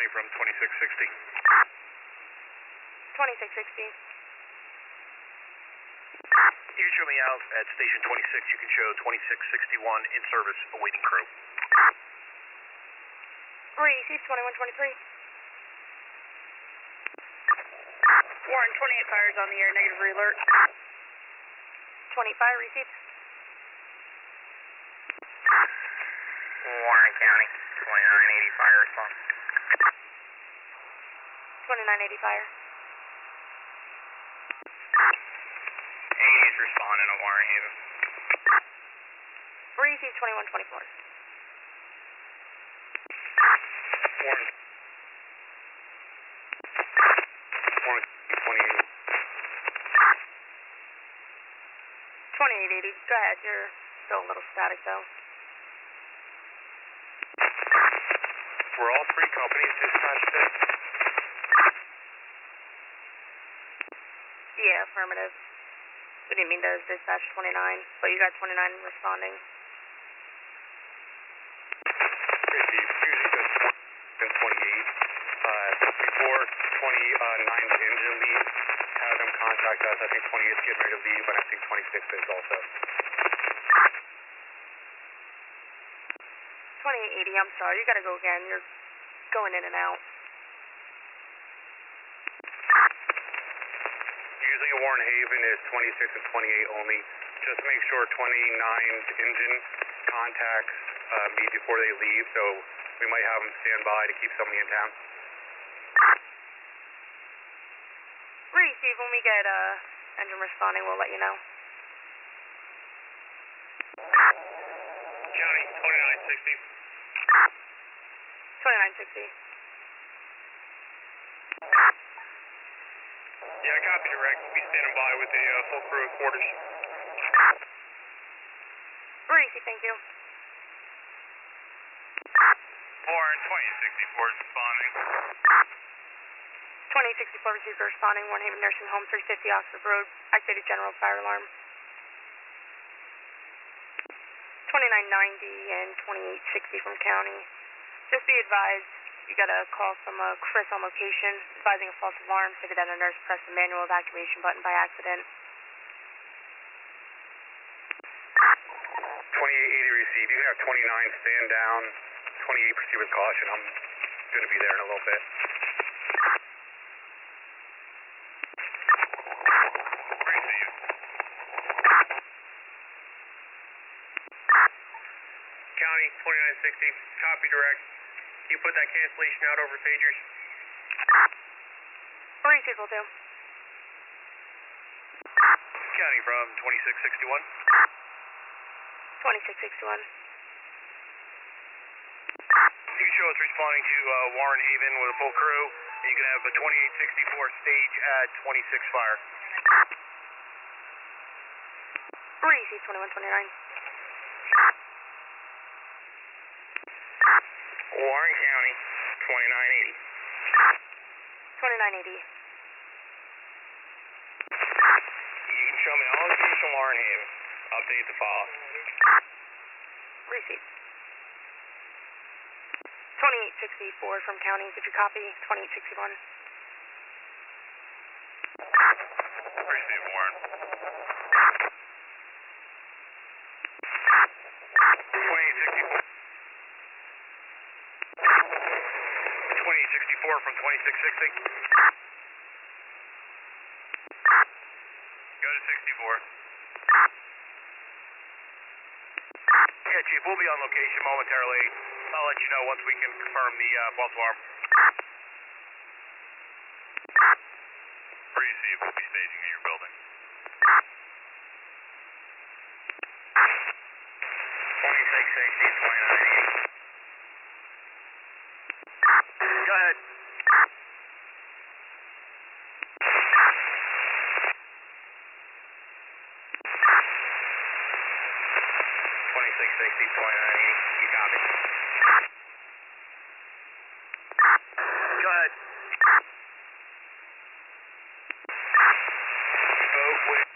County from 2660. 2660. You can show me out at station 26. You can show 2661 in service, awaiting crew. Receive 2123. Warren, 28 fires on the air, negative re-alert. 25 received. Warren County, 2980 fire response. 2980 fire. 80 is responding to Warren Haven. Receive 2124. Warren 28. 2880. Go ahead. You're still a little static though. Were all three companies dispatched today? Yeah, affirmative. We didn't mean to dispatch 29, but you got 29 responding. Receive. Usually just 28. Before 29's engine leaves, have them contact us. I think 28 is getting ready to leave, but I think 26 is also. 2880. I'm sorry. You gotta go again. You're going in and out. Usually a Warren Haven is 26 and 28 only. Just make sure 29's engine contacts me before they leave, so we might have them stand by to keep somebody in town. Receive. When we get engine responding, we'll let you know. County, 2960. 2960. Yeah, copy direct. We'll be standing by with a full crew at quarters. Receive. Thank you. Warren, 2064 is responding. 2064 received responding. Warren Haven Nursing Home, 350 Oxford Road. Activated general fire alarm. 2990 and 2860 from county. Just be advised, you got a call from Chris on location advising a false alarm, stated that a nurse pressed the manual evacuation button by accident. 2880 received. You can have 29 stand down. 28 proceed with caution. I'm going to be there in a little bit. Received. County, 2960. Copy direct. Can you put that cancellation out over pagers? Receive will do. County from 2661. 2661. You can show us responding to Warren Haven with a full crew. And you can have a 2864 stage at 26 fire. Receive 2129. Warren County, 2980. 2980. You can show me all the keys from Warren Haven. Update to follow. Receive. 2864 from county. Did you copy? 2861. Receive, Warren. 2864. 2864 from 2660. Go to 64. Yeah, Chief, we'll be on location momentarily. I'll let you know once we can confirm the false alarm. Receive, we'll be staging at your building. 2660, 2980. Go ahead. You copy. Go ahead. Oakwood.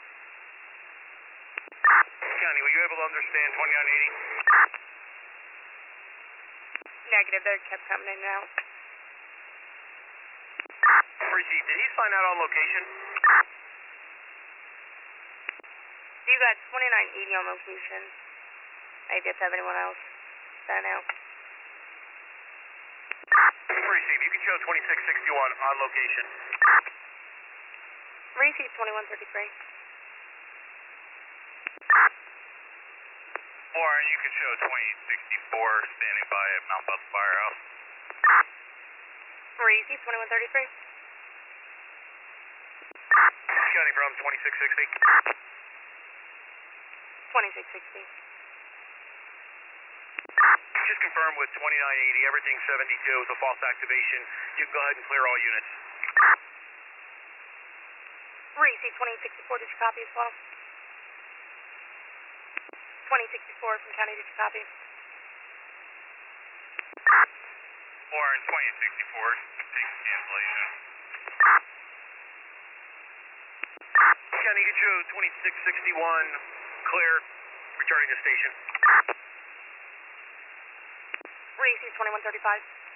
County, were you able to understand 2980? Negative. They kept coming in and out. Receive. Did he find out on location? You got 2980 on location. Maybe if have anyone else that now. Receive. You can show 2661 on location. Receive 2133. Warren, you can show 2064 standing by at Mount Beth Firehouse. Receive 2133. County from 2660. 2660. Just confirm with 2980, everything 72 with a false activation. You can go ahead and clear all units. Receive 2064, did you copy as well? 2064 from county, did you copy? Warren, 2064, take cancellation. County, you can show 2661, clear, returning to station. Receive 2135.